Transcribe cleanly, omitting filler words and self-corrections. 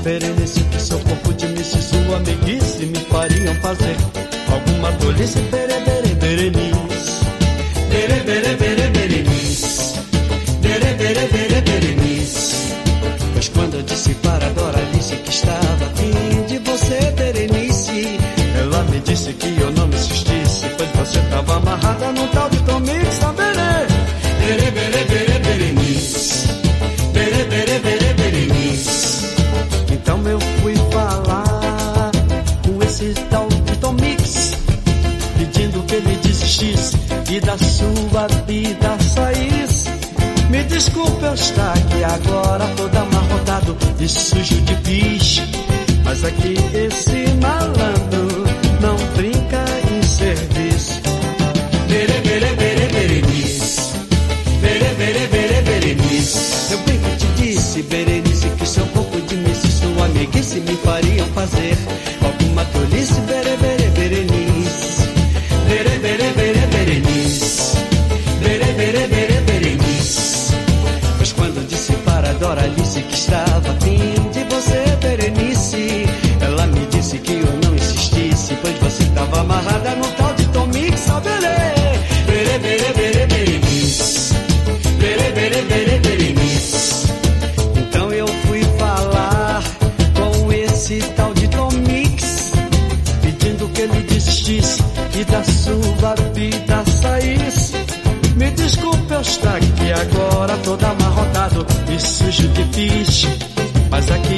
Berenice, que seu corpo de missa e sua meiguice me fariam fazer alguma tolice. Bere, bere, Berenice. Bere, bere, bere, Berenice. Bere, bere, bere, Berenice. Pois quando eu disse para Doralice que estava a fim de você, Berenice, ela me disse que eu não me insistisse, pois você estava amarrada num tal de Tom Mix. Bere, bere, bere, Berenice. Bere, bere, bere, Berenice. Então eu fui falar com esse tal de Tom Mix, pedindo que ele desistisse e da sua vida saísse. Me desculpe eu estar aqui agora todo amarrotado e sujo de bicho, mas aqui esse malandro não brinca em serviço. Bere, bere, bere, Berenice. Bere, bere, bere, Berenice. Eu bem que te disse, Berenice, que seu corpo de missa e sua amiguice me fariam fazer alguma tolice. Bere, bere, Berenice. Bere, bere, bere, Berenice. Bere, bere, bere, Berenice. Pois quando eu disse para Doralice que estava a fim de você, Berenice, ela me disse que eu não insistisse, pois você estava amarrada no tal de Tom Mix. Bere, bere, bere, Berenice. Bere, bere, bere, Berenice. Então eu fui falar com esse tal de Tom Mix, pedindo que ele desistisse e da sua vida saísse. Me desculpe eu estar aqui agora todo amarrotado e sujo de bicho, mas aqui